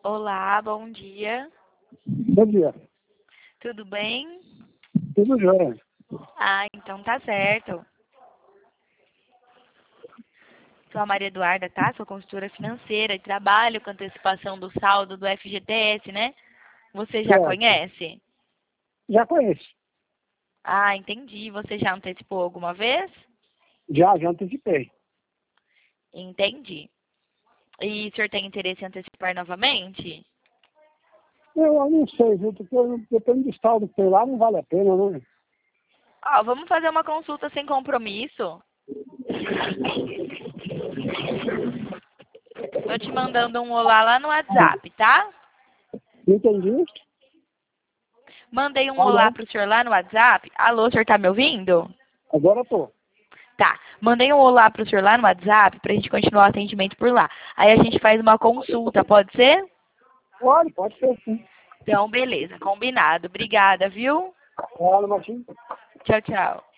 Olá, bom dia. Bom dia. Tudo bem? Tudo jóia. Ah, então tá certo. Sou a Maria Eduarda, tá? Sou consultora financeira e trabalho com antecipação do saldo do FGTS, né? Você já Certo. conhece? Já conheço. Ah, entendi. Você já antecipou alguma vez? Já antecipei. Entendi. E o senhor tem interesse em antecipar novamente? Eu não sei, viu? Porque depende do saldo que tem lá, não vale a pena, né? Ó, vamos fazer uma consulta sem compromisso. Tô te mandando um olá lá no WhatsApp, tá? Entendi? Mandei um olá Alô? pro senhor lá no WhatsApp. Alô, o senhor tá me ouvindo? Agora eu tô. Tá. Mandei um olá pro senhor lá no WhatsApp pra gente continuar o atendimento por lá. Aí a gente faz uma consulta, pode ser? Pode ser sim. Então, beleza. Combinado. Obrigada, viu? Olha, Martim. Tchau, tchau.